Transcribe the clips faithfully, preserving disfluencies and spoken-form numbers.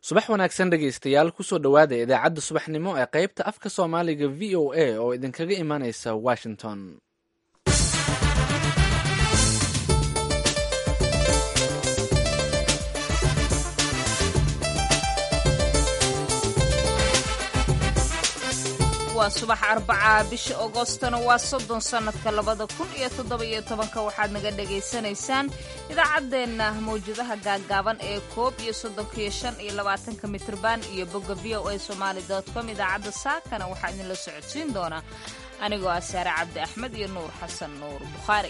subax wanaagsan dhegaystayaal kusoo dhowaada idaacadda subaxnimo ee qaybta afka soomaaliga v o a oo idinkaga imaaneysa washington. waa subax arbaca bisha agostona waa soddon sannadka labada kun iyo toddoba iyo tobanka waxaad naga dhagaysanaysaan idaacaddeenna mawjadaha gaaggaaban ee koob iyo soddonka iyo shan iyo labaatanka mitrban iyo bogga v o a somaali dot com idaacadda saakana waxaa idinla socodsiin doona anigoo ah saare cabdi axmed iyo nuur xasan nuur bukhaari.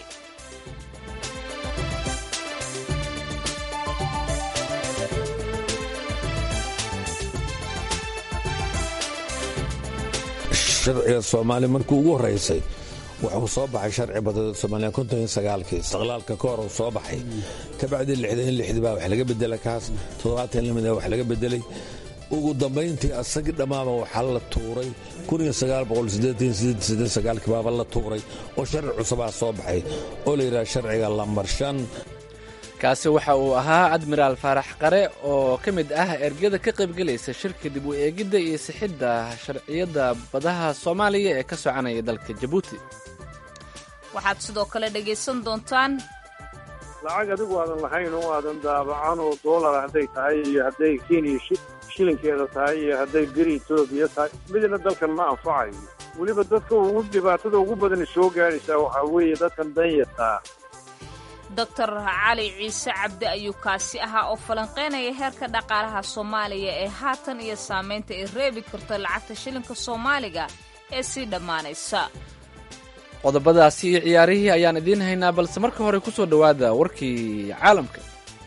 sharciga soomaaliya markii ugu horraysay wuxuu soo baxay sharci badada soomaaliya konton iyo sagaalkii istiqlaalka ka hor uu soo baxay kabacdii lixdan iyo lixdii baa wax laga bedelay kaas toddobaatan iyo lamid wax laga bedelay ugu dambayntii asagii dhammaaba waxaa la tuuray kun iyo sagaal boqol siddeetan iyo siddeed iyo sagaalkii baaba la tuuray oo sharci cusubaa soo baxay oo la yidhaha sharciga lambar shan. kaasi waxa uu ahaa admiraal faarax qare oo ka mid ah ergada ka qaybgelaysa shirka dib u eegidda iyo sixidda sharciyadda badaha soomaaliya ee ka soconaya dalka jabuuti. waxaad sidoo kale dhegaysan doontaan lacag adigu aadan lahayn oo aadan daabacan oo doolar hadday tahay iyo hadday kenya shilinkeeda tahay iyo hadday beri etoobiya tahay midna dalkan ma anfacayo. weliba dadka ugu dhibaatada ugu badan soo gaadhaysaa waxaa weeye dadkan danyartaa. doctor cali ciise cabdi ayuu kaasi ahaa oo falanqeynaya heerka dhaqaalaha soomaaliya ee haatan iyo saamaynta ay reebi karto lacagta shilinka soomaaliga ee sii dhammaanaysa. qodobadaasi iyo ciyaarihii ayaan idiin haynaa, balse marka hore ku soo dhowaada warkii caalamka.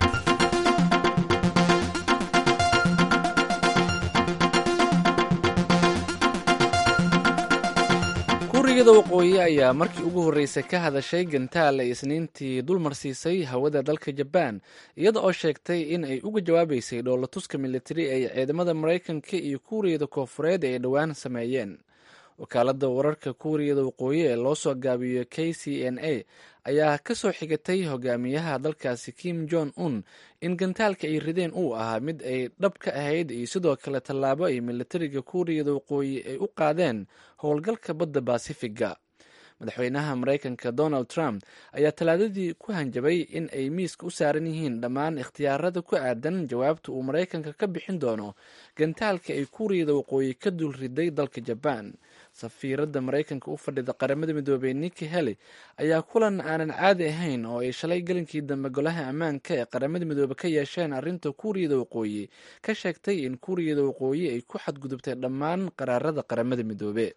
kuuriyada waqooyi ayaa markii ugu horreysay ka hadashay gantaal ay isniintii dulmarsiisay hawada dalka jabaan, iyada oo sheegtay in ay uga jawaabaysay dhoolatuska militari ay ciidamada maraykanka iyo kuuriyada koofureed ay dhowaan sameeyeen. wakaaladda wararka kuuriyada waqooyi ee loo soo gaabiyo k c n a ayaa ka soo xigatay hogaamiyaha dalkaasi kim jong un in gantaalka ay rideen uu ahaa mid ay dhab ka ahayd iyo sidoo kale tallaabo ay militariga kuuriyada waqooyi ay u qaadeen howlgalka badda basifiga. madaxweynaha maraykanka donald trump ayaa talaadadii ku hanjabay in ay miiska u saaran yihiin dhammaan ikhtiyaarada ku aadan jawaabta uu maraykanka ka bixin doono gantaalka ay kuuriyada waqooyi ka dul riday dalka jabaan. safiiradda maraykanka u fadhida qaramada midoobey nikki haley ayaa kulan aanan caadi ahayn oo ay shalay galinkii dambe golaha ammaanka ee qaramada midoobe ka yeesheen arrinta kuuriyada waqooyi ka sheegtay in kuuriyada waqooyi ay ku xadgudubtay dhammaan qaraarada qaramada midoobe.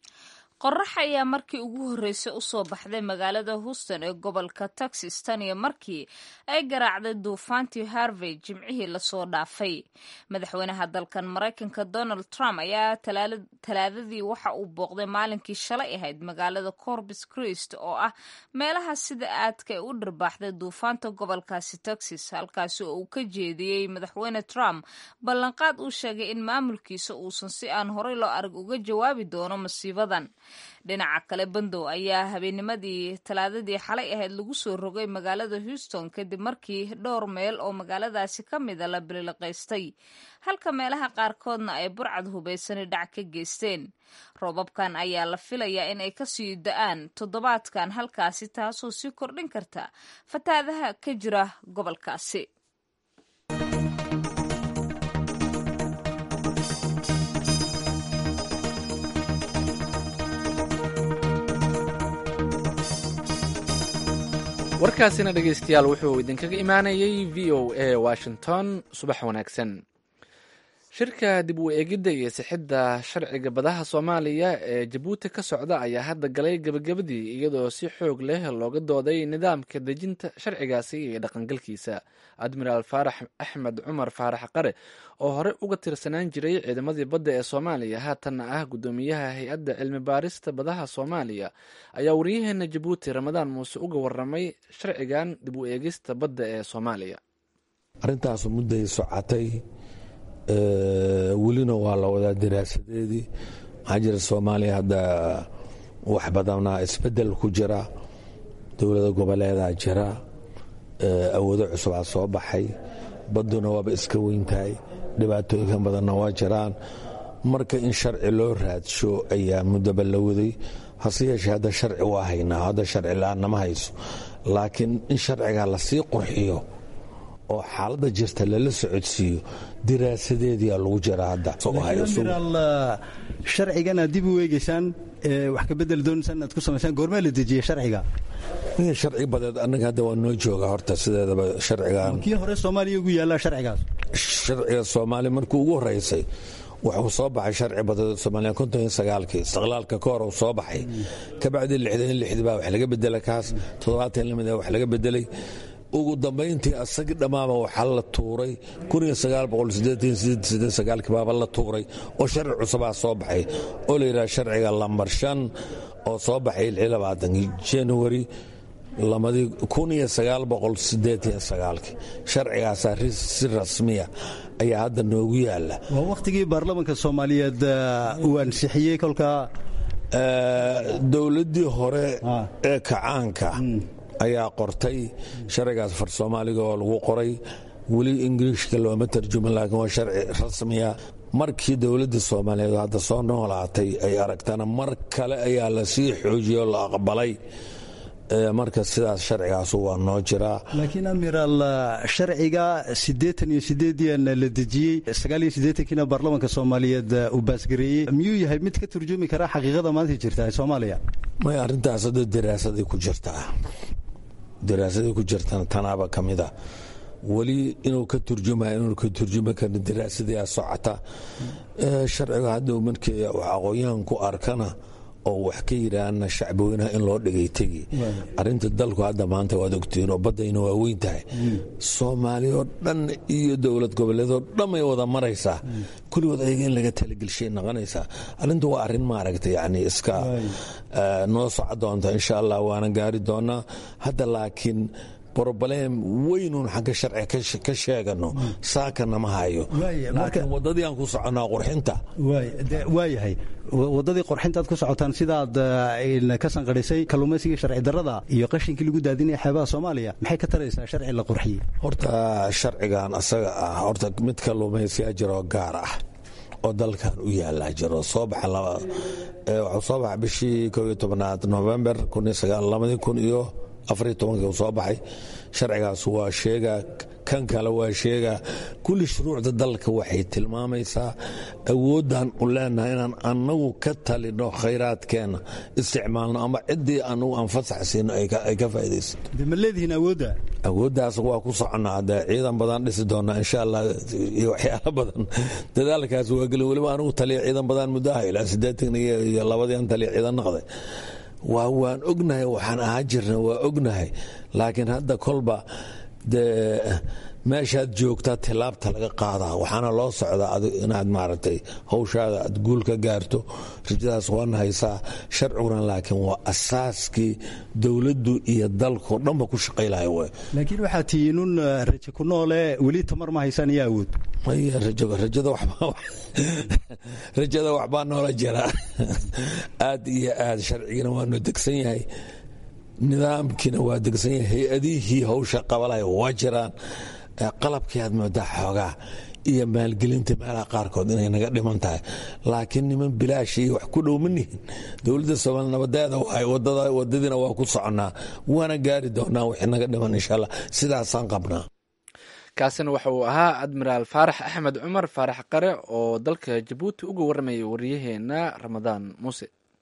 qorrax ayaa markii ugu horreysay u soo baxday magaalada houston ee gobolka texas tan iyo markii ay garaacday duufaantii harvey jimcihii lasoo dhaafay. madaxweynaha dalkan maraykanka donald trump ayaa talaadadii waxa uu booqday maalinkii shalay ahayd magaalada corpus christi oo ah meelaha sida aadka ay u dharbaaxday duufaanta gobolkaasi texas, halkaasi oo uu ka jeediyey madaxweyne trump ballanqaad uu sheegay in maamulkiisa uusan si aan horey loo arag uga jawaabi doono masiibadan. dhinaca kale bandow ayaa habeennimadii talaadadii xalay ahayd lagu soo rogay magaalada houston kadib markii dhowr meel oo magaaladaasi ka mida la biliqaystay, halka meelaha qaarkoodna ay burcad hubaysani dhac ka geysteen. roobabkan ayaa la filayaa in ay kasii da-aan toddobaadkan halkaasi, taasoo sii kordhin karta fatahaadaha ka jira gobolkaasi. warkaasina dhegaystayaal wuxuu idinkaga imaanayay v o a washington. subax wanaagsan. shirka dib u eegidda iyo sixidda sharciga badaha soomaaliya ee jabuuti ka socda ayaa hadda galay gebagabadii, iyadoo si xoog leh looga dooday nidaamka dejinta sharcigaasi iyo dhaqangalkiisa. admiraal faarax axmed cumar faarax qare oo hore uga tirsanaan jiray ciidamadii badda ee soomaaliya haatanna ah guddoomiyaha hay-adda cilmi baarista badaha soomaaliya ayaa waryaheena jabuuti ramadaan muuse uga waramay sharcigan dib u eegista badda ee soomaaliya. arrintaas mudday socotay, welina waa la wadaa daraasadeedii. maxaa jira soomaaliya hadda wax badanaa isbedel ku jira, dowlada goboleedaa jira, awoodo cusubaa soo baxay, baduna waaba iska weyntahay, dhibaatooyinkan badanna waa jiraan. marka in sharci loo raadsho ayaa muddaba la waday. hase yeeshee hadda sharci waa haynaa, hadda sharci la-aanama hayso. laakiin in sharciga lasii qurxiyo oo xaaladda jirta lala socodsiiyo diraasadeediyaa lagu jira hadda. sharcigan aad dib u eegeysaan wax ka bedel doonaysaan inaad ku samaysaan goormaa la dejiyey sharciga? sharci badeed annaga hadda waa noo jooga horta sideedaba sharcigan. kii hore soomaaliya ugu yaallaa sharcigaas? sharciga soomaaliya markii ugu horeysay wuxuu soo baxay sharci badeed soomaaliya konton iyo sagaalkii istiqlaalka ka hor uu soo baxay. kabacdi lixdan iyo lixdii baa wax laga bedelay kaas, toddobaatan lamid wax laga bedelay. ugu dambayntii asagii dhammaaba waxaa la tuuray baaba la tuuray oo sharci cusubaa soo baxay oo la yidhaha sharciga lambar shan oo soo baxay januari sharcigaasaa si rasmiya ayaa hadda noogu yaala. waa wakhtigii baarlamaanka soomaaliyeed uu ansixiyey kolkaa dowladdii hore ee kacaanka ayaa qortay sharcigaas far soomaaliga oo lagu qoray. weli ingiriishka looma tarjumin, laakiin waa sharci rasmiya. markii dowladda soomaaliyeed hadda soo noolaatay ay aragtana mar kale ayaa la sii xoojiyey oo la aqbalay. marka sidaas sharcigaasu waa noo jiraa. laakiin amiral sharciga siddeetan iyo sideedian la dejiyey, sagaal iyo siddeetankiina baarlamaanka soomaaliyeed uu baasgareeyey, miyuu yahay mid ka turjumi karaa xaqiiqada maanta jirta ee soomaaliya? may arrintaas hadda daraasaday ku jirtaa daraasaday ku jirtana tanaaba ka mid a. weli inuu ka turjumayo inuu ka turjumi karin daraasadii aa socota. sharciga hadda markii aqoon-yahan ku arkana oo wax ka yidhaahna shacbweynaha in loo dhigay tegi. arrinta dalku hadda maanta waad ogtiin oo baddayna waa weyn tahay. soomaaliyoo dhan iyo dowlad goboleedoo dhamay wada maraysaa. kulligood ayaga in laga talagelshay noqonaysaa. arrintu waa arrin maaragta yani iska noo soco doonta insha allah, waana gaari doonaa. hadda laakiin broblem weynuun xagga sharci ka sheegano saakana ma hayo. laakiin waddadii aan ku soconnaa qurxinta. waayahay waddadii qorxintaad ku socotaan sidaad ka sanqadhisay kalluumaysigii sharci darrada iyo qashinkii lagu daadinaya xeebaha soomaaliya, maxay ka taraysaa sharci la qurxiyey? horta sharcigan asaga ah horta mid kalluumaysiyaa jiroo gaar ah oo dalkan u yaallaa jiro. soo baxa wuxuu soo baxa bishii koob iyo tobanaad november labadii kun iyo afariyo tobankii uu soo baxay. sharcigaas waa sheegaa, kan kale waa sheegaa. kulli shuruucda dalka waxay tilmaamaysaa awooddan u leenahay inaan annagu ka talino khayraadkeenna isticmaalno ama ciddii annagu aan fasax siino ay ka faa'iidaysato. de ma leedihiin awoodda? awooddaas waa ku soconnaa. dee ciidan badan dhisi doonaa insha allah iyo waxyaalo badan. dadaalkaas waa geli. weliba anigu taliya ciidan badan muddaha ilaa siddeetan iyo labadii an taliya ciidan noqday. waa waan ognahay waxaan ahaa jirna waa ognahay. laakiin hadda kolba dee meeshaad joogtaa tilaabta laga qaadaa. waxaana loo socdaa inaad maaragtay hawshaada aad guul ka gaarto. rajadaas waana haysaa. sharciguna laakiin waa asaaskii dowladdu iyo dalkao dhanba ku shaqaylahay w. laakiin waxaa tihiinun rajo ku noole weli tamar ma haysaan iyo awood. rajada waxbaa noola jira. aad iyo aad sharcigina waanu degsan yahay, nidaamkiina waa degsan yahay, hay-adihii hawsha qabalaya waa jiraan. qalabkii aad moodaa xoogaa iyo maalgelinta meelaha qaarkood inay naga dhiman tahay. laakiin niman bilaash iyo wax ku dhow ma nihin. dowladda soomaaliya nabadeeda waay wadadiina waa ku soconnaa, waana gaari doonaa wixii naga dhiman insha allah. sidaasaan qabnaa. kaasina waxa uu ahaa admiraal faarax axmed cumar faarax qare oo dalka jabuuti uga warramayay wariyaheenna ramadaan muuse.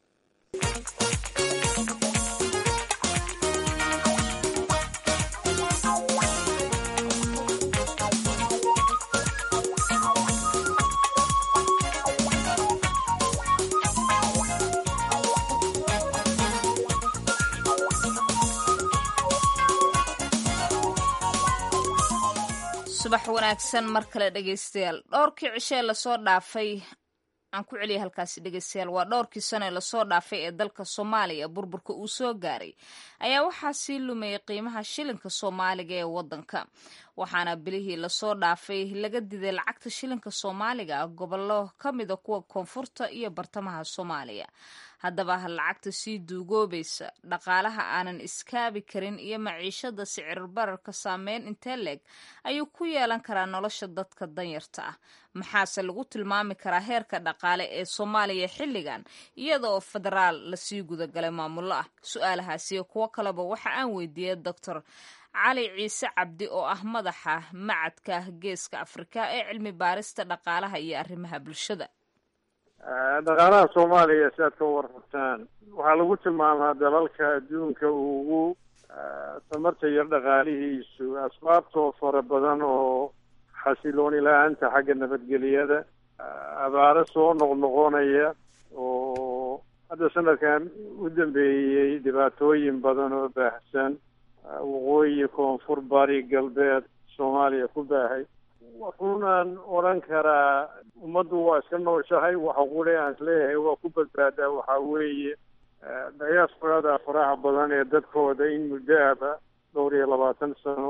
subax wanaagsan mar kale dhegaystayaal. dhowrkii cishe lasoo dhaafay aan ku celiyay halkaasi dhegaystayaal waa dhowrkii sano ee lasoo dhaafay ee dalka soomaaliya burburka uu soo gaaray ayaa waxaa sii lumayay qiimaha shilinka soomaaliga ee wadanka. waxaana bilihii lasoo dhaafay laga diday lacagta shilinka soomaaliga gobollo ka mida kuwa koonfurta iyo bartamaha soomaaliya. haddaba lacagta sii duugoobaysa dhaqaalaha aanan iskaabi karin iyo maciishada sicir bararka saameyn intee leeg ayuu ku yeelan karaa nolosha dadka danyarta ah maxaase lagu tilmaami karaa heerka dhaqaale ee soomaaliya xilligan iyada oo federaal lasii gudagalay maamulo ah su-aalahaasiyo kuwo kaleba waxa aan weydiiyey doctor cali ciise cabdi oo ah madaxa macadka geeska afrika ee cilmi baarista dhaqaalaha iyo arrimaha bulshada. dhaqaalaha soomaaliya si aad ka warrabtaan waxaa lagu tilmaamaa dalalka adduunka ugu tamarta yar dhaqaalihiisu asbaabtoo fara badan oo xasilooni la-aanta xagga nabadgeliyada abaaro soo noqnoqonaya oo hadda sanadkan u dambeeyey dhibaatooyin badan oo baahsan waqooyi koonfur bari galbeed soomaaliya ku baahay wuxuunaan odhan karaa ummaddu waa iska nooshahay waxa qule aan isleeyahay waa ku badbaadaa waxaa weeye diasporada faraha badan ee dadkooda in muddo aba dhowr iyo labaatan sano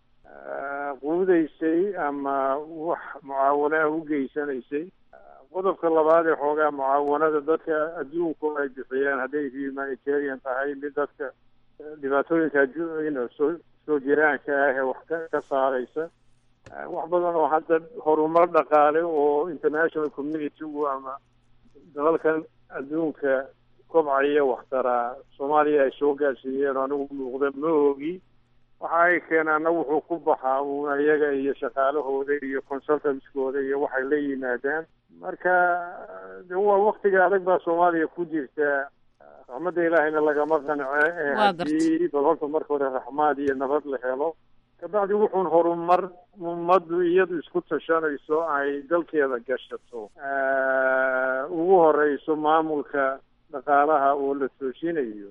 quudaysay ama wax mucaawanaha u geysanaysay qodobka labaad ee xoogaa mucaawanada dadka adduunku ay bixiyaan hadday humanitarian tahay mid dadka dhibaatooyinka soo soo jiraanka ah ee wax ka ka saaraysa wax badan oo hadda horumar dhaqaale oo international community-gu ama dalalkan adduunka kobcaya waxtaraa soomaaliya ay soo gaarsiiyeen oo anigu muuqda ma ogi waxa ay keenaana wuxuu ku baxaa uuna iyaga iyo shaqaalahooda iyo consultantskooda iyo waxay la yimaadaan marka de waa waktiga adag baa soomaaliya ku jirta raxmadda ilaahayna lagama qanco ee haddii bal horta marka hore raxmaad iyo nabad la helo kabacdi wuxuun horumar ummaddu iyadu isku tashanayso ay dalkeeda gashato ugu horeyso maamulka dhaqaalaha oo la toosinayo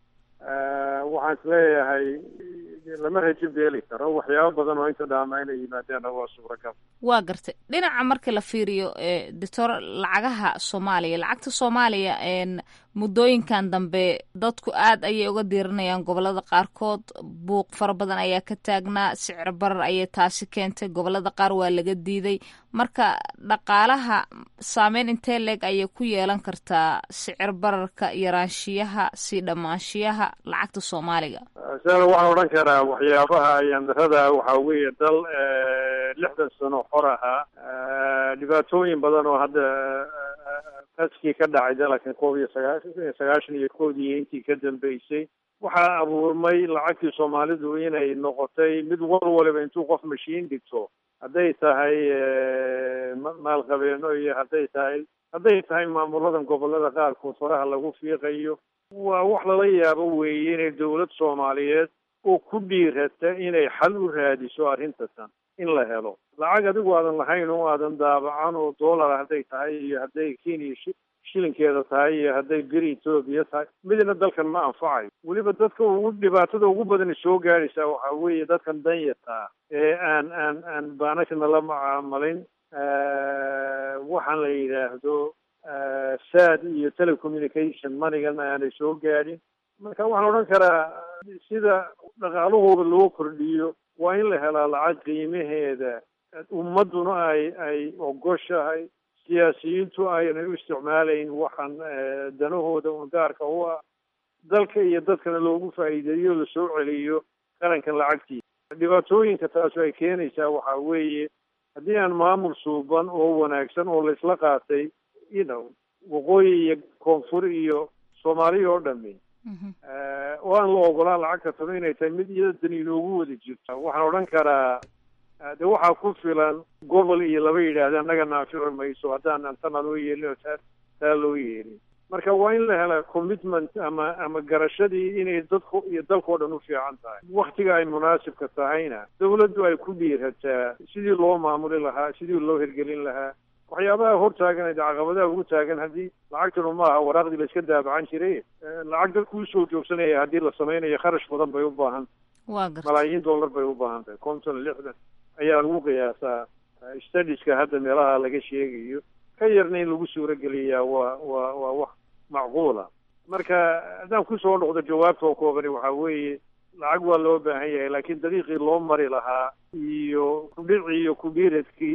waxaan isleeyahay lama rajin beeli karo waxyaabo badan oo inta dhaama inay yimaadaanna waa suuragal waa gartay dhinaca marka la fiiriyo doctor lacagaha soomaaliya lacagta soomaaliya muddooyinkan dambe dadku aad ayay uga diiranayaan gobolada qaarkood buuq fara badan ayaa ka taagnaa sicir barar ayay taasi keentay gobolada qaar waa laga diiday marka dhaqaalaha saameyn intee leeg ayay ku yeelan kartaa sicir bararka yaraanshiyaha sii dhammaanshiyaha lacagta soomaaliga sala waxaan odhan karaa waxyaabaha yandarada waxaa weeye dal lixdan sano xor ahaa dhibaatooyin badan oo hadda qaskii ka dhacay dalalkan koob iyo sagaashan sagaashan iyo koodii intii ka dambeysay waxaa abuurmay lacagtii soomaalidu inay noqotay mid wal waliba intuu qof mashiin dhigto hadday tahay maalqabeeno iyo hadday tahay hadday tahay maamuladan gobolada qaarkood faraha lagu fiiqayo waa wax lala yaabo weeye inay dawlad soomaaliyeed oo ku dhiirata inay xal u raadiso arrintasan in la helo lacag adigu aadan lahayn oo aadan daabacan oo dollar hadday tahay iyo hadday kenya shilinkeeda tahay iyo hadday beri etoobiya tahay midna dalkan ma anfacayo weliba dadka ugu dhibaatada ugu badan soo gaaraysaa waxaa weeye dadkan danyarta ee aan aan aan baanashana la macaamilin waxaan la yidhaahdo sad iyo telecommunication manigan aanay soo gaadhin marka waxaan odhan karaa sida dhaqaalahooda loo kordhiyo waa in la helaa lacag qiimaheeda ummadduna ay ay ogoshahay siyaasiyiintu aynay u isticmaalayn waxaan danahooda un gaarka u ah dalka iyo dadkana loogu faa'iideeyo la soo celiyo qarankan lacagtiisa dhibaatooyinka taasu ay keenaysaa waxaa weeye haddii aan maamul suuban oo wanaagsan oo laisla qaatay you know waqooyi iyo koonfur iyo soomaaliya oo dhami oo aan la ogolaan lacagta taba inay tahay mid iyada dan inoogu wada jirto waxaan odhan karaa de waxaa ku filan gobol iyo laba yidhaahda annaga naafici mayso haddaan antana loo yeelin oo taa taa loo yeelin marka waa in la helaa commitment ama ama garashadii inay dadku iyo dalkao dhan u fiican tahay waktiga ay munaasibka tahayna dawladdu ay ku dhiirataa sidii loo maamuli lahaa sidii loo hirgelin lahaa waxyaabaha hortaagan caqabadaha ugu taagan haddii lacagtanu maaha waraaqdii la iska daabacan jiray lacag dadku usoo joogsanaya haddii la samaynayo kharash badan bay u baahan malaayiin dollar bay u baahan tahay konton lixdan ayaa lagu qiyaasaa studiska hadda meelaha laga sheegayo ka yarna in lagu suurogeliyaa waa waa waa wax macquula marka haddaan kusoo noqdo jawaabta oo koobani waxaa weeye lacag waa loo baahan yahay laakiin dariiqii loo mari lahaa iyo kudhicii iyo kudhiiradkii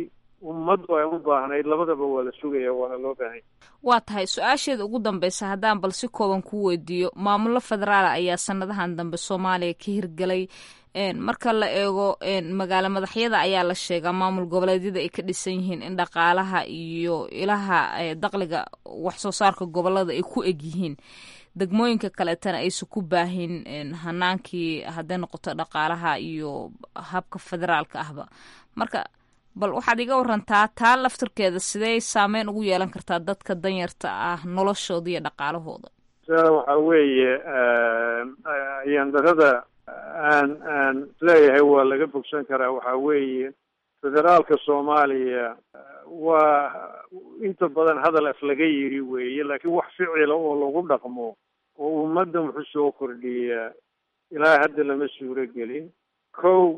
ummaddu ay u baahnayd labadaba waa la sugaya waana loo baahanya. waa tahay su-aasheeda ugu dambeysa haddaan bal si kooban ku weydiiyo maamullo federaal ayaa sanadahan dambe soomaaliya ka hirgelay marka la eego magaalo madaxyada ayaa la sheegaa maamul goboleedyada ay ka dhisan yihiin in dhaqaalaha iyo ilaha daqliga wax soo saarka gobolada ay ku eg yihiin degmooyinka kaleetana aysan ku baahin hanaankii hadday noqoto dhaqaalaha iyo habka federaalka ahba. marka bal waxaad iga warantaa taa laftirkeeda sidee saameyn ugu yeelan kartaa dadka danyarta ah noloshooda iyo dhaqaalahooda? waxa weeye yandarada aan aan leeyahay waa laga bogsan karaa. waxa weeye federaalka soomaaliya waa inta badan hadal af laga yiri weeye, laakiin wax ficila oo lagu dhaqmo oo ummadda wuxuu soo kordhiyaa ilaa hadda lama suuro gelin. kow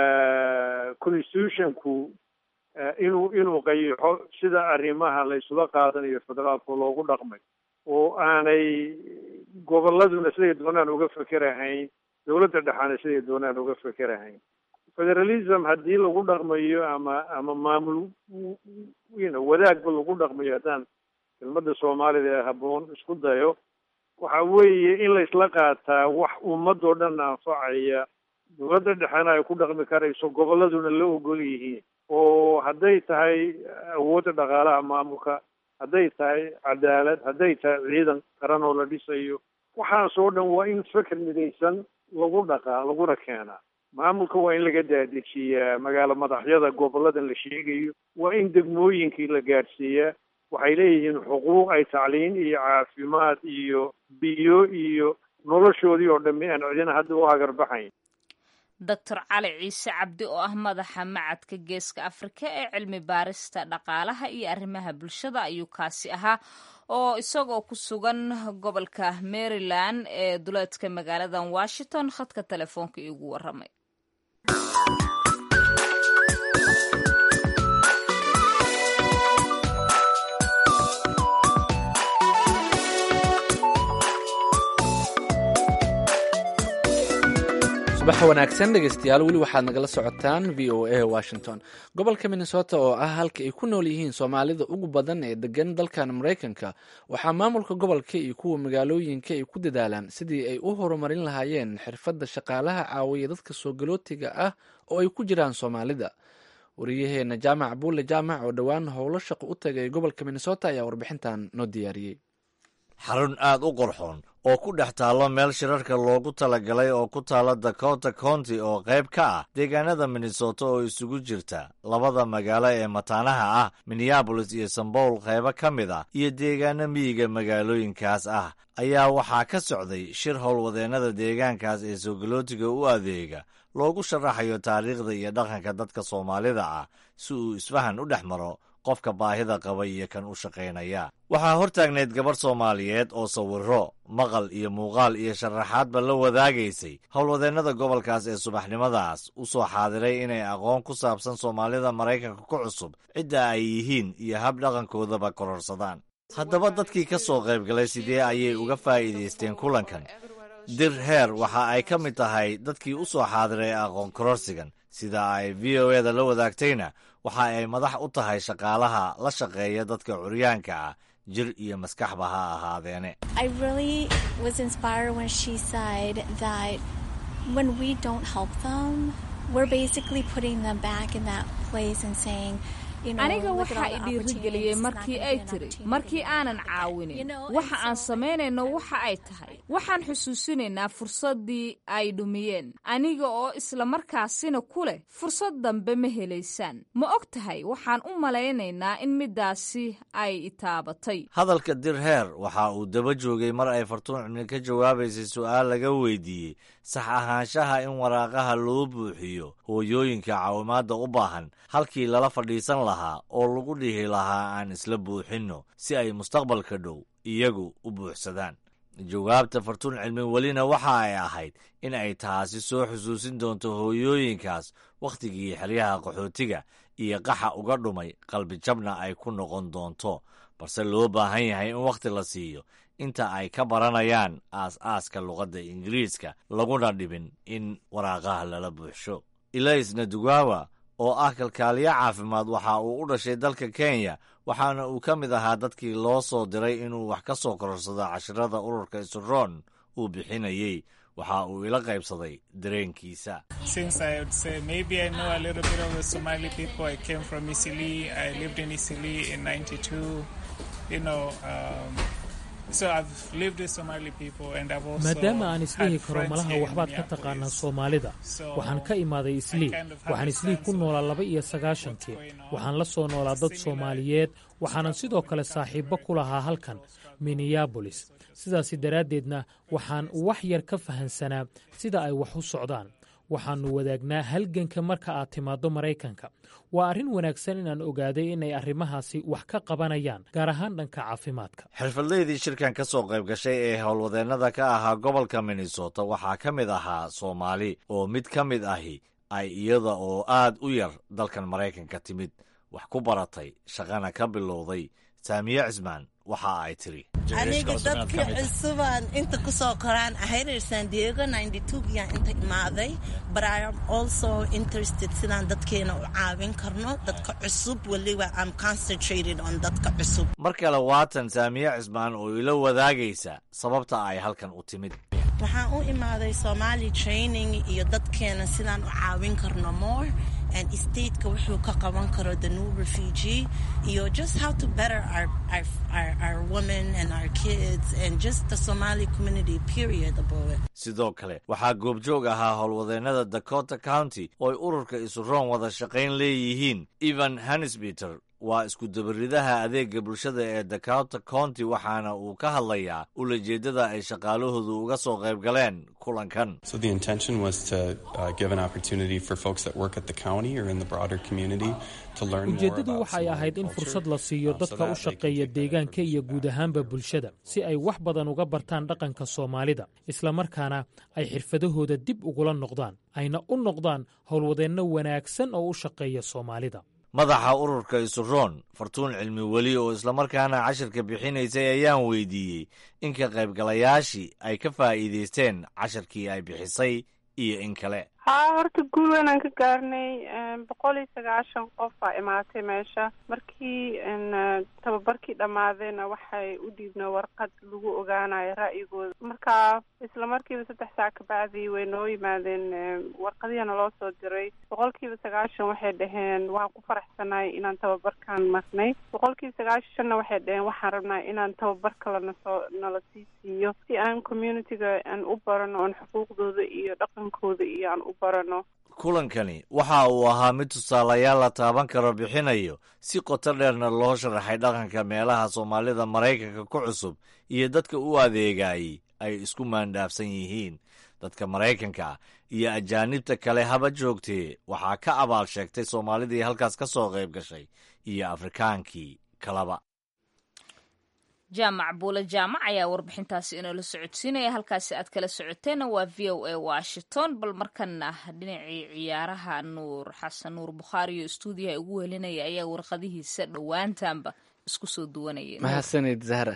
constitutionku inuu inuu qayaxo sida arrimaha la isula qaadanayo federaalka loogu dhaqmay oo aanay gobolladuna siday doonaan uga fekerahayn, dawladda dhexaana siday doonaan uga fekerahayn. federalism haddii lagu dhaqmayo ama ama maamul wadaagba lagu dhaqmayo, haddaan kelmadda soomaalida ee habboon isku dayo, waxa weeye in la isla qaataa wax ummadoo dhan anfacaya, dawladda dhexena ay ku dhaqmi karayso, gobolladuna la ogol yihiin. oo hadday tahay awoodda dhaqaalaha maamulka, hadday tahay cadaalad, hadday tahay ciidan qaran oo la dhisayo, waxaas oo dhan waa in feker midaysan lagu dhaqaa laguna keenaa. maamulka waa in laga daadejiyaa magaalo madaxyada goboladan la sheegayo, waa in degmooyinkii la gaadhsiiyaa. waxay leeyihiin xuquuq ay tacliin iyo caafimaad iyo biyo iyo noloshoodii oo dhammi aan cidina hadda u hagarbaxayn. doctor cali ciise cabdi oo ah madaxa macadka geeska afrika ee cilmi baarista dhaqaalaha iyo arrimaha bulshada ayuu kaasi ahaa, oo isagoo ku sugan gobolka maryland ee duleedka magaaladan washington khadka telefoonka iigu waramay. subax wanaagsan dhegeystayaal, weli waxaad nagala socotaan v o a washington. gobolka minnesota oo ah halka ay ku nool yihiin soomaalida ugu badan ee degan dalkan maraykanka, waxaa maamulka gobolka iyo kuwa magaalooyinka ay ku dadaalaan sidii ay u horumarin lahaayeen xirfadda shaqaalaha caawiya dadka soo galootiga ah oo ay ku jiraan soomaalida. wariyaheena jaamac buulle jaamac oo dhowaan howlo shaqo u tagay gobolka minnesota ayaa warbixintan noo diyaariyey. xarun aad u qurxoon oo ku dhex taallo meel shirarka loogu talagalay oo ku taalla dakota county oo qayb ka ah deegaanada minnesota oo isugu jirta labada magaalo ee mataanaha ah minneabolis iyo sambowl qaybo ka mid ah iyo deegaano miyiga magaalooyinkaas ah ayaa waxaa ka socday shir howlwadeennada deegaankaas ee soogolootiga u adeega loogu sharaxayo taariikhda iyo dhaqanka dadka soomaalida ah si uu isfahan u dhex maro qofka baahida qaba iyo kan u shaqaynaya. waxaa hortaagnayd gabarh soomaaliyeed oo sawirro, maqal iyo muuqaal iyo sharaxaadba la wadaagaysay howlwadeennada gobolkaas ee subaxnimadaas u soo xaadiray inay aqoon ku saabsan soomaalida maraykanka ku cusub cidda ay yihiin iyo hab dhaqankoodaba kororsadaan. haddaba dadkii ka soo qaybgalay sidee ayay uga faa'iidaysteen kulankan? dir heer waxa ay ka mid tahay dadkii u soo xaadiray aqoon kororsigan, sida ay v o eda la wadaagtayna waxa ay madax u tahay shaqaalaha la shaqeeya dadka curyaanka ah, jir iyo maskaxba ha ahaadeene. aniga waxa i dhiirigeliyey markii ay tiri markii aanan caawinin waxa aan samaynayno waxa ay tahay waxaan xusuusinaynaa fursaddii ay dhumiyeen, aniga oo isla markaasina ku leh fursad dambe ma helaysaan. ma og tahay waxaan u malaynaynaa in middaasi ay itaabatay. hadalka dirheer waxa uu daba joogay mar ay fartuun cimli ka jawaabaysay su'aal laga weydiiyey sax ahaanshaha in waraaqaha loo buuxiyo hooyooyinka caawimaadda u baahan halkii lala fadhiisan lahaa oo lagu dhihi lahaa aan isla buuxinno si ay mustaqbalka dhow iyagu u buuxsadaan. jawaabta fartuun cilmi welina waxa ay ahayd in ay taasi soo xusuusin doonto hooyooyinkaas wakhtigii xeryaha qaxootiga iyo qaxa uga dhumay qalbijabna ay ku noqon doonto, balse loo baahan yahay in wakhti la siiyo inta ay ka baranayaan aas-aaska luqadda ingiriiska laguna dhibin in waraaqaha lala buuxsho. ilays nadugawa oo ah kalkaaliye caafimaad waxa uu u dhashay dalka kenya waxaana uu ka mid ahaa dadkii loo soo diray inuu wax ka soo kororsado cashirada ururka isuroon uu bixinayey waxa uu ila qaybsaday dareenkiisa. maadaama aan islihi karo malaha waxbaad ka taqaanaa soomaalida waxaan ka imaaday islii waxaan islii ku noolaa laba iyo sagaashankii waxaan la soo noolaa dad soomaaliyeed waxaanan sidoo kale saaxiibbo ku lahaa halkan minneabolis sidaasi daraaddeedna waxaan wax yar ka fahansanaa sida ay wax u socdaan waxaannu wadaagnaa halganka marka aad timaaddo maraykanka waa arrin wanaagsan inaan ogaaday inay arrimahaasi wax ka qabanayaan gaar ahaan dhanka caafimaadka. xirfadleydii shirkan ka soo qayb gashay ee howlwadeennada ka ahaa gobolka minnesota waxaa ka mid ahaa soomaali oo mid ka mid ahi ay iyada oo aad u yar dalkan maraykanka timid wax ku baratay shaqana ka bilowday. saamiye cismaan waxa ay tiri aniga dadkii cusubaan inta ku soo koraan ahayreer san diego ninety-two-yaan inta imaaday but I am also interested sidaan dadkeena u caawin karno dadka cusub weliba I'm concentrated on dadka cusub. mar kale waatan saamiye cismaan oo ila wadaagaysa sababta ay halkan u timid. waxaan u imaaday Somali training iyo dadkeena sidaan u caawin karno more and stateka wuxuu ka qaban karo the new refugee iyo just how to better our, our, our, our women and our kids and just the Somali community period about it. sidoo kale waxaa goobjoog ahaa howlwadeennada Dakota County oo ay ururka isuroon wada shaqayn leeyihiin. Evan Hanispeter waa isku dabaridaha adeega bulshada ee Dakota County waxaana uu ka hadlayaa ulajeedada ay shaqaalahoodu uga soo qayb galeen kulankan. So the intention was to uh, give an opportunity for folks that work at the county or in the broader community to learn more about ujeedadu waxay ahayd in fursad la siiyo dadka u shaqeeya deegaanka iyo guud ahaanba bulshada si ay wax badan uga bartaan dhaqanka Soomaalida isla markaana ay xirfadahooda dib ugula noqdaan ayna u noqdaan howlwadeenno wanaagsan oo u shaqeeya Soomaalida. madaxa ururka isuroon fartuun cilmi weli oo islamarkaana cashirka bixinaysay ayaan weydiiyey in ka qaybgalayaashii ay ka faa'iidaysteen cashirkii ay bixisay iyo in kale. haa horta guul weynaan ka gaarnay boqol iyo sagaashan qof aa imaatay meesha markii tababarkii dhammaadayna waxay u dhiibna warqad lagu ogaanayo ra'yigooda marka isla markiiba saddex saac kabacdii way noo yimaadeen warqadihana loo soo diray boqolkiiba sagaashan waxay dhaheen waan ku faraxsanahay inaan tababarkan marnay boqolkiiba sagaashanna waxay dhaheen waxaan rabnaa inaan tababar kalena soo nala sii siiyo si aan communityga aan u barano oon xuquuqdooda iyo dhaqankooda iyo aan u barano. kulankani waxa uu ahaa mid tusaalayaal la taaban karo bixinayo si qoto dheerna loo sharaxay dhaqanka meelaha Soomaalida Maraykanka ku cusub iyo dadka u adeegayay ay isku maandhaafsan yihiin. dadka Maraykanka iyo ajaanibta kale haba joogtee waxaa ka abaal sheegtay Soomaalidii halkaas ka soo qayb gashay iyo Afrikaankii kalaba. jaamac buule jaamac ayaa warbixintaasi inoola socodsiinaya halkaasi aad kala socoteenna waa v o a washington bal markana dhinacii ciyaaraha nuur xasan nuur bukhaari iyo stuudiyaha ugu helinaya ayaa warqadihiisa dhowaantaanba isku soo duwanayeen. mahadsanid zahra.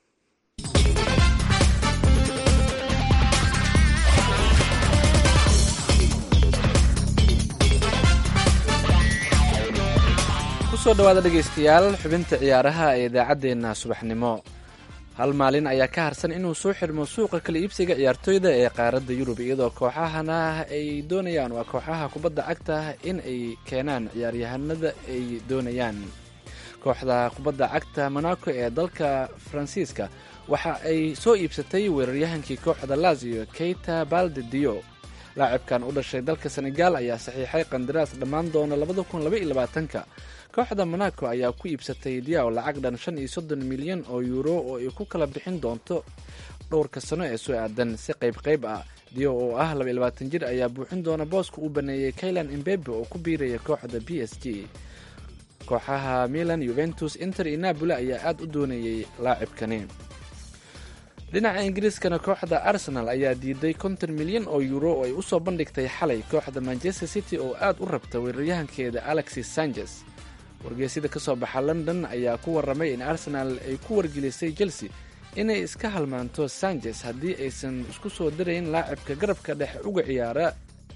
kusoo dhawaada dhegaystayaal xubinta ciyaaraha ee idaacaddeenna subaxnimo. hal maalin ayaa ka harsan inuu soo xidhmo suuqa kala iibsiga ciyaartooyda ee qaaradda yurub iyadoo kooxahana ay doonayaan waa kooxaha kubadda cagta in ay keenaan ciyaaryahanada ay doonayaan. kooxda kubadda cagta Monaco ee dalka Faransiiska waxa ay soo iibsatay weeraryahankii kooxda Lazio Keita Balde-Dio. laacibkan u dhashay dalka Senegal ayaa saxiixay qandaraas dhammaan doona labada kun laba iyo labaatanka. kooxda Monaco ayaa ku iibsatay Diaw lacag dhan shan iyo soddon milyan oo euro oo ay ku kala bixin doonto dhowrka sano ee soo aadan si qayb qayb ah. Diaw oo ah laba iyo labaatan jir ayaa buuxin doona booska uu baneeyay Kylian Mbappe oo ku biiraya kooxda P S G. kooxaha Milan, Juventus, Inter iyo Napoli ayaa aad u doonayay laacibkani. dhinaca Ingiriiskana kooxda Arsenal ayaa diiday konton milyan oo euro oo ay u soo bandhigtay xalay kooxda Manchester City oo aad u rabta weeraryahankeeda Alexis Sanchez. wargeysyada ka soo baxa London ayaa ku warramay in Arsenal ay ku wargelisay Chelsea inay iska halmaanto Sanchez haddii aysan isku soo darayn laacibka garabka dhexe uga ciyaara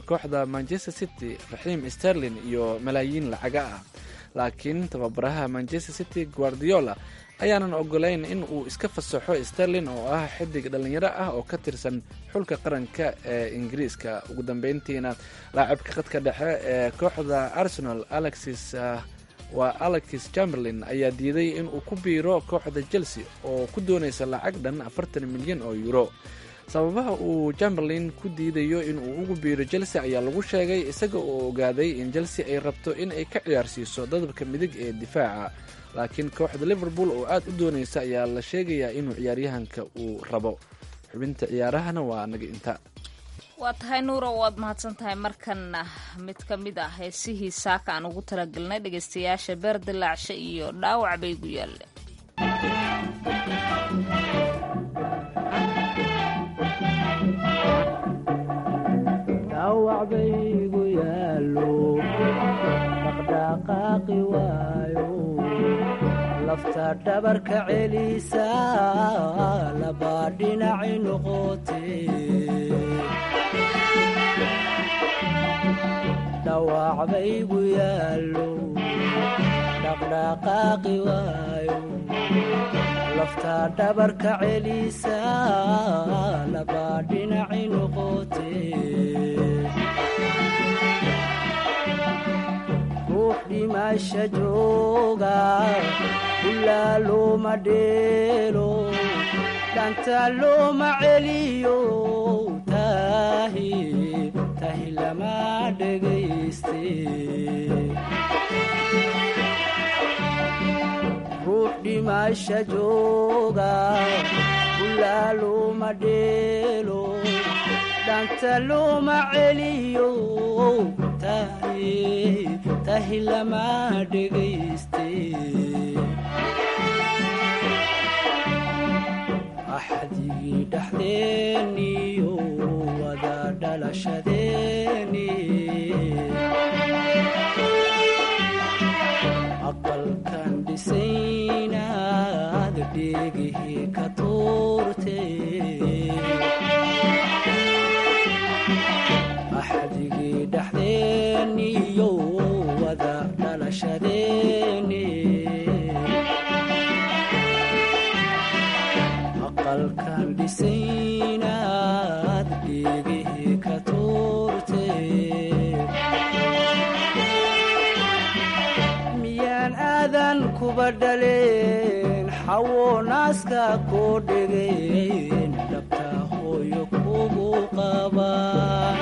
kooxda manchester city raxiim sterlin iyo malaayiin lacaga ah, laakiin tababaraha manchester city guardiola ayaanan ogolayn in uu iska fasaxo sterlin oo ah xidig dhallinyaro ah oo ka tirsan xulka qaranka ee ingiriiska. ugu dambeyntiina laacibka khadka dhexe ee kooxda arsenal alexis waa alexis chamberlain ayaa diiday in uu ku biiro kooxda chelsea oo ku doonaysa lacag dhan afartan milyan oo euro. sababaha uu chamberlain ku diidayo in uu ugu biiro chelsea ayaa lagu sheegay isaga oo ogaaday in chelsea ay rabto in ay ka ciyaarsiiso dadabka midig ee difaaca, laakiin kooxda liverpool oo aad u doonaysa ayaa la sheegayaa inuu ciyaaryahanka uu rabo. xubinta ciyaarahana waa naga inta. waa tahay nuuro, waad mahadsan tahay. markanna mid ka mid ah heesihii saaka aan ugu talagelnay dhegaystayaasha beer dilaacshe iyo dhaawac bay gu yaalle. dhaawac baygu yaallo dhaqdhaqaaqi waayo lafta dhabarka celisa laba dhinaci noqotee dhaawac baygu yaallo dhaqdhaqaaqi waayo lafta dhabarka celisa laba dhinaci noqotee ruux dhimasha jooga ilaa looma dheelo dhanta looma celiyo tahi tahi lama dhegayste ruux dhimasha jooga ilaa looma dheelo dhanta looma celiyo tahi tahi lama dhegayste axdigii dhaxdeeniyo wada dhalashadeeni aqalkan dhisaynaad dhegihii ka tuurtee axdigii dhaxdeeniyo wada dhalashadeeni aqalkan dhisaynaad dhegihii ka tuurtee miyaan aadan kuba dhaleen xawo naaska koo dhegeen dhabta hooyo kugu qabaan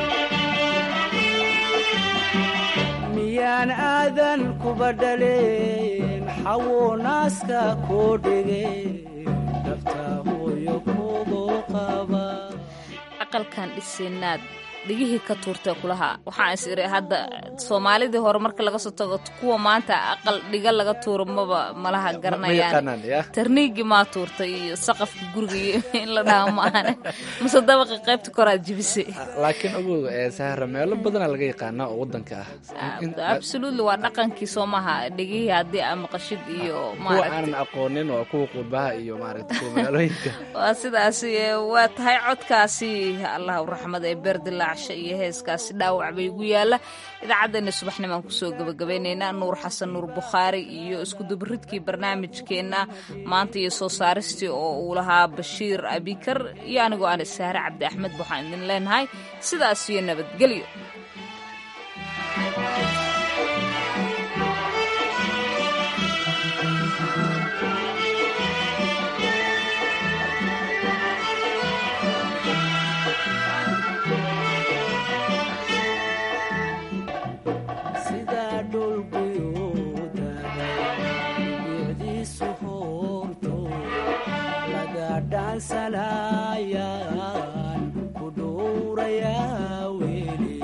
miyaan aadan kuba dhaleen xawo naaska koo dhegeen dhabta hooyo kugu qabaan aqalkan dhisaynaad dhigihii ka tuurtay kulaha. waxaan is iri hadda soomaalidii hore marka laga soo tago kuwa maanta aqal dhiga laga tuuro maba malaha garanayaan. tarniigii maa tuurtay iyo saqafka guriga in la dhaha maahane mase dabaqa qaybta koraad jibisay. laakiin ogow sahra meelo badanaa laga yaqaanaa oo wadanka ah. absolutely waa dhaqankii soomaha dhigihii haddii aa maqashid iyo kuwa aanan aqoonin waa kuwa qurbaha iyo maaragta kuwa magaalooyinka. waa sidaasi. waa tahay codkaasi allah u raxmad ee beerdilaa iyo heeskaasi dhaawac bay gu yaalla. idaacaddeenna subaxnimaan kusoo gabagabeynaynaa nuur xasan nuur bukhaari iyo iskudubaridkii barnaamijkeenna maanta iyo soo saaristii oo uu lahaa bashiir abikar iyo anigoo aan saare cabdi axmed waxaan idin leenahay sidaas iyo nabadgelyo. dhaansanayaan ku dhowrayaa weli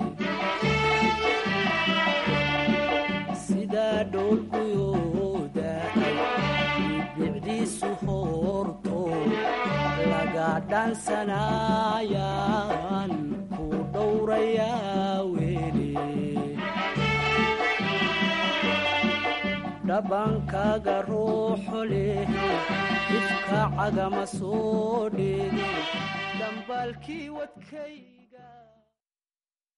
sida dhoolguyooda bicdiisu hoorto laga dhaansanayaan ku dhowrayaa weli dhabankaaga ruuxo leh ifka cagama soo dheege dambaalkii wadkay